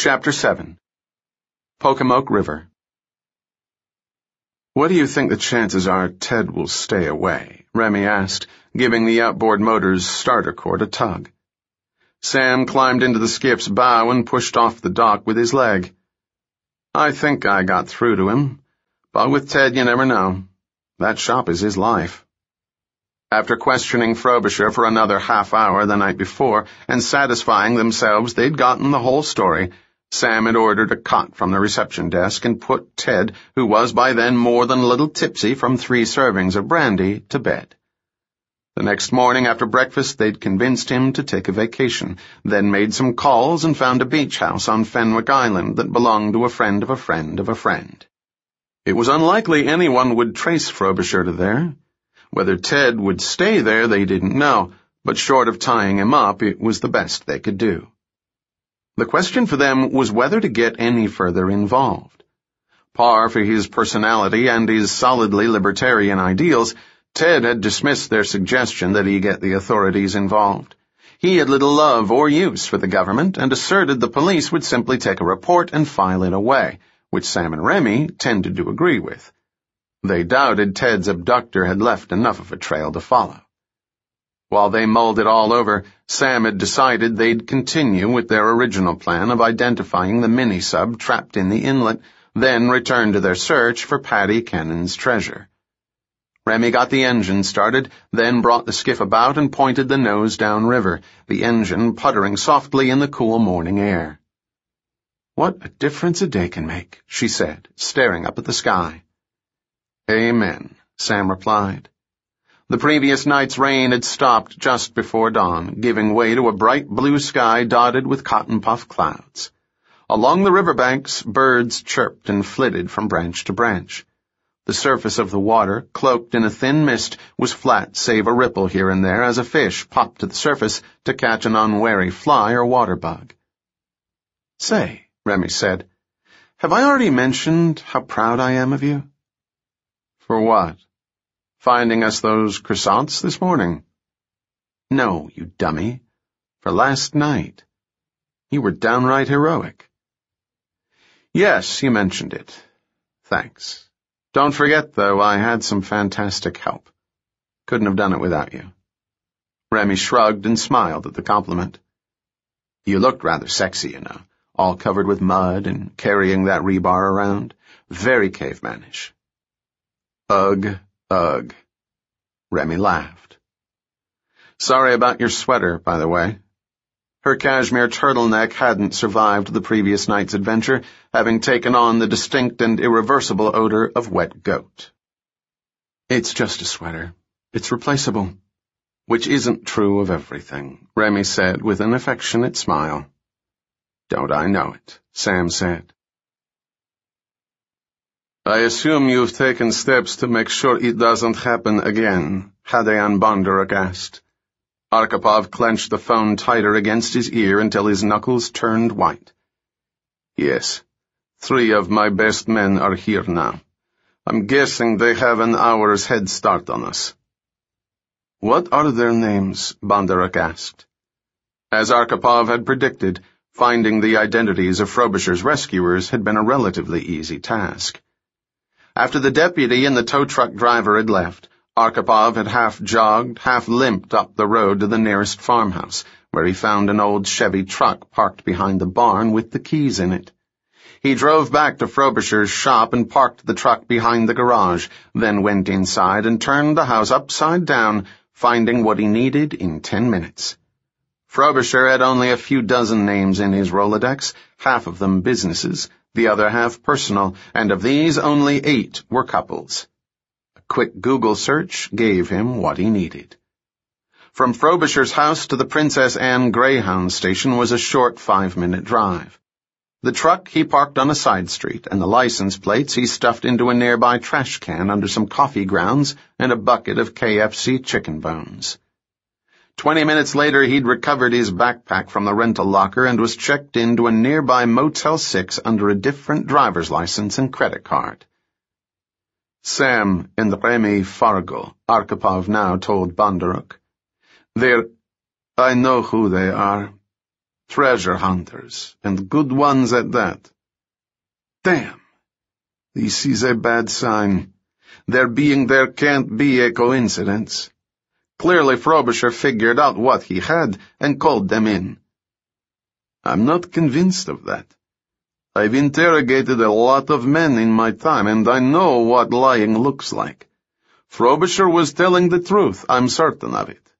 Chapter 7 Pocomoke River. "What do you think the chances are Ted will stay away?" Remy asked, giving the outboard motor's starter cord a tug. Sam climbed into the skiff's bow and pushed off the dock with his leg. "I think I got through to him, but with Ted you never know. That shop is his life." After questioning Frobisher for another half-hour the night before and satisfying themselves they'd gotten the whole story, Sam had ordered a cot from the reception desk and put Ted, who was by then more than a little tipsy from 3 servings of brandy, to bed. The next morning after breakfast they'd convinced him to take a vacation, then made some calls and found a beach house on Fenwick Island that belonged to a friend of a friend of a friend. It was unlikely anyone would trace Frobisher to there. Whether Ted would stay there they didn't know, but short of tying him up, it was the best they could do. The question for them was whether to get any further involved. Par for his personality and his solidly libertarian ideals, Ted had dismissed their suggestion that he get the authorities involved. He had little love or use for the government and asserted the police would simply take a report and file it away, which Sam and Remy tended to agree with. They doubted Ted's abductor had left enough of a trail to follow. While they mulled it all over, Sam had decided they'd continue with their original plan of identifying the mini-sub trapped in the inlet, then return to their search for Paddy Cannon's treasure. Remy got the engine started, then brought the skiff about and pointed the nose downriver, the engine puttering softly in the cool morning air. "What a difference a day can make," she said, staring up at the sky. "Amen," Sam replied. The previous night's rain had stopped just before dawn, giving way to a bright blue sky dotted with cotton-puff clouds. Along the riverbanks, birds chirped and flitted from branch to branch. The surface of the water, cloaked in a thin mist, was flat save a ripple here and there as a fish popped to the surface to catch an unwary fly or water bug. "Say," Remy said, "have I already mentioned how proud I am of you?" "For what? Finding us those croissants this morning?" "No, you dummy. For last night. You were downright heroic." "Yes, you mentioned it. Thanks. Don't forget, though, I had some fantastic help. Couldn't have done it without you." Remy shrugged and smiled at the compliment. "You looked rather sexy, you know, all covered with mud and carrying that rebar around. Very cavemanish." "Ugh, ugh." Remy laughed. "Sorry about your sweater, by the way." Her cashmere turtleneck hadn't survived the previous night's adventure, having taken on the distinct and irreversible odor of wet goat. "It's just a sweater. It's replaceable." "Which isn't true of everything," Remy said with an affectionate smile. "Don't I know it," Sam said. "I assume you've taken steps to make sure it doesn't happen again," Hadean Bondaruk asked. Arkhipov clenched the phone tighter against his ear until his knuckles turned white. "Yes. 3 of my best men are here now. I'm guessing they have an hour's head start on us." "What are their names?" Bondaruk asked. As Arkhipov had predicted, finding the identities of Frobisher's rescuers had been a relatively easy task. After the deputy and the tow truck driver had left, Arkhipov had half-jogged, half-limped up the road to the nearest farmhouse, where he found an old Chevy truck parked behind the barn with the keys in it. He drove back to Frobisher's shop and parked the truck behind the garage, then went inside and turned the house upside down, finding what he needed in 10 minutes. Frobisher had only a few dozen names in his Rolodex, half of them businesses, the other half personal, and of these only 8 were couples. A quick Google search gave him what he needed. From Frobisher's house to the Princess Anne Greyhound station was a short 5-minute drive. The truck he parked on a side street, and the license plates he stuffed into a nearby trash can under some coffee grounds and a bucket of KFC chicken bones. 20 minutes later he'd recovered his backpack from the rental locker and was checked into a nearby Motel 6 under a different driver's license and credit card. "Sam and Remy Fargo," Arkhipov now told Bondaruk. "I know who they are. Treasure hunters, and good ones at that. Damn. This is a bad sign. Their being there can't be a coincidence. Clearly Frobisher figured out what he had and called them in. I'm not convinced of that. I've interrogated a lot of men in my time, and I know what lying looks like. Frobisher was telling the truth, I'm certain of it.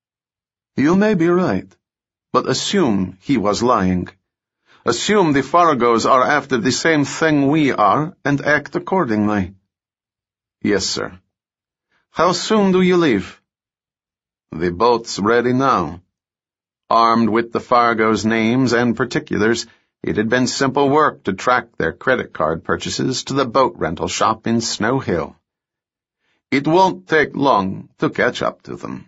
You may be right, but assume he was lying. Assume the Fargos are after the same thing we are, and act accordingly. Yes, sir. How soon do you leave? The boat's ready now. Armed with the Fargos' names and particulars, it had been simple work to track their credit card purchases to the boat rental shop in Snow Hill. It won't take long to catch up to them.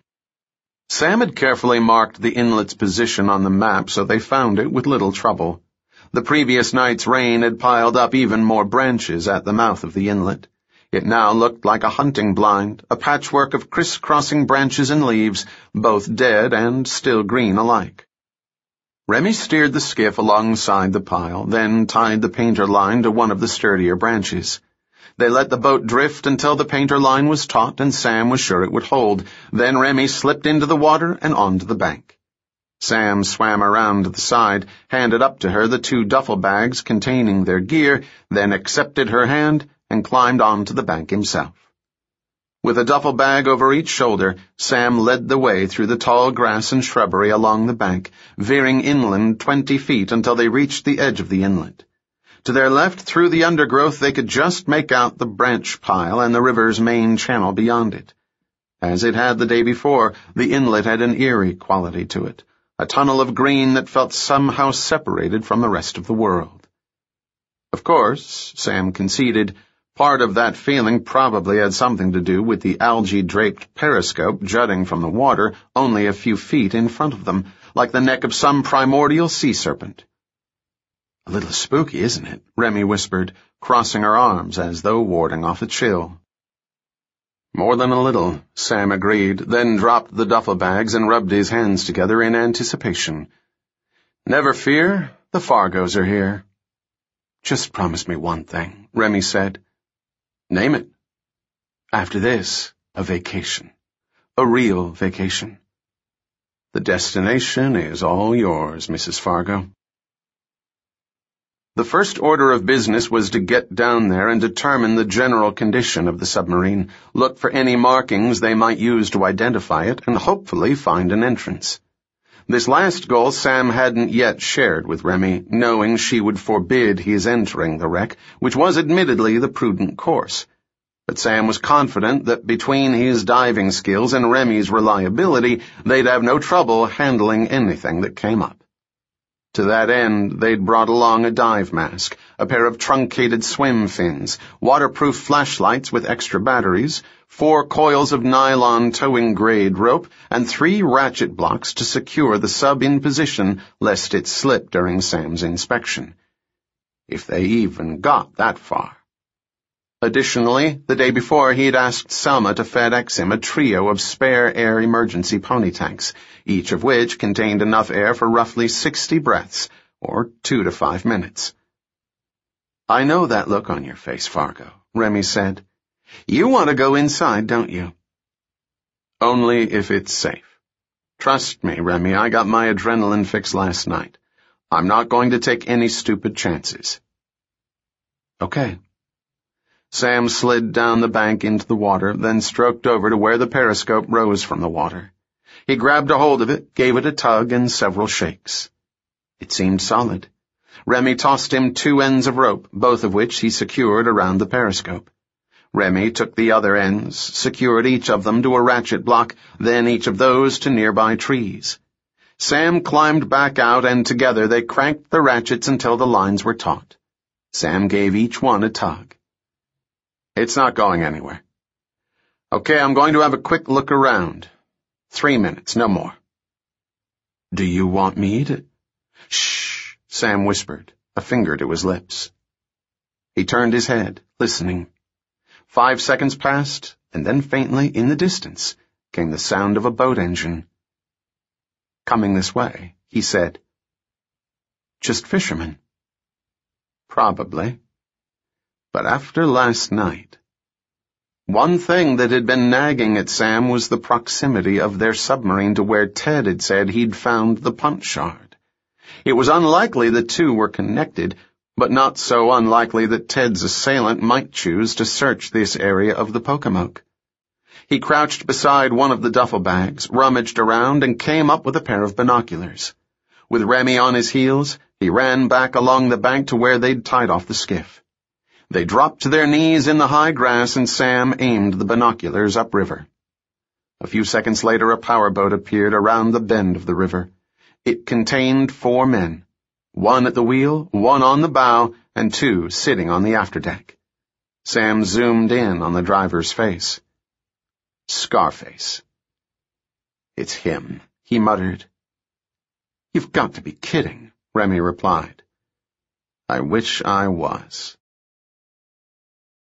Sam had carefully marked the inlet's position on the map so they found it with little trouble. The previous night's rain had piled up even more branches at the mouth of the inlet. It now looked like a hunting blind, a patchwork of crisscrossing branches and leaves, both dead and still green alike. Remy steered the skiff alongside the pile, then tied the painter line to one of the sturdier branches. They let the boat drift until the painter line was taut and Sam was sure it would hold. Then Remy slipped into the water and onto the bank. Sam swam around to the side, handed up to her the 2 duffel bags containing their gear, then accepted her hand and climbed onto the bank himself. With a duffel bag over each shoulder, Sam led the way through the tall grass and shrubbery along the bank, veering inland 20 feet until they reached the edge of the inlet. To their left, through the undergrowth, they could just make out the branch pile and the river's main channel beyond it. As it had the day before, the inlet had an eerie quality to it, a tunnel of green that felt somehow separated from the rest of the world. Of course, Sam conceded, part of that feeling probably had something to do with the algae-draped periscope jutting from the water only a few feet in front of them, like the neck of some primordial sea serpent. "A little spooky, isn't it?" Remy whispered, crossing her arms as though warding off a chill. "More than a little," Sam agreed, then dropped the duffel bags and rubbed his hands together in anticipation. "Never fear, the Fargos are here." "Just promise me one thing," Remy said. "Name it." "After this, a vacation. A real vacation." "The destination is all yours, Mrs. Fargo." The first order of business was to get down there and determine the general condition of the submarine, look for any markings they might use to identify it, and hopefully find an entrance. This last goal Sam hadn't yet shared with Remy, knowing she would forbid his entering the wreck, which was admittedly the prudent course. But Sam was confident that between his diving skills and Remy's reliability, they'd have no trouble handling anything that came up. To that end, they'd brought along a dive mask, a pair of truncated swim fins, waterproof flashlights with extra batteries, 4 coils of nylon towing grade rope, and 3 ratchet blocks to secure the sub in position lest it slip during Sam's inspection. If they even got that far. Additionally, the day before he'd asked Selma to FedEx him a trio of spare air emergency pony tanks, each of which contained enough air for roughly 60 breaths, or 2 to 5 minutes. "I know that look on your face, Fargo," Remy said. "You want to go inside, don't you?" "Only if it's safe. Trust me, Remy, I got my adrenaline fix last night. I'm not going to take any stupid chances." "Okay." Sam slid down the bank into the water, then stroked over to where the periscope rose from the water. He grabbed a hold of it, gave it a tug and several shakes. It seemed solid. Remy tossed him 2 ends of rope, both of which he secured around the periscope. Remy took the other ends, secured each of them to a ratchet block, then each of those to nearby trees. Sam climbed back out, and together they cranked the ratchets until the lines were taut. Sam gave each one a tug. "It's not going anywhere." "Okay, I'm going to have a quick look around. 3 minutes, no more." "Do you want me to—" "Shh," Sam whispered, a finger to his lips. He turned his head, listening. 5 seconds passed, and then faintly, in the distance, came the sound of a boat engine. "Coming this way," he said. Just fishermen. Probably. But after last night, one thing that had been nagging at Sam was the proximity of their submarine to where Ted had said he'd found the punch shard. It was unlikely the two were connected, but not so unlikely that Ted's assailant might choose to search this area of the Pocomoke. He crouched beside one of the duffel bags, rummaged around, and came up with a pair of binoculars. With Remy on his heels, he ran back along the bank to where they'd tied off the skiff. They dropped to their knees in the high grass, and Sam aimed the binoculars upriver. A few seconds later, a powerboat appeared around the bend of the river. It contained 4 men, 1 at the wheel, 1 on the bow, and 2 sitting on the afterdeck. Sam zoomed in on the driver's face. Scarface. "It's him," he muttered. "You've got to be kidding," Remy replied. "I wish I was."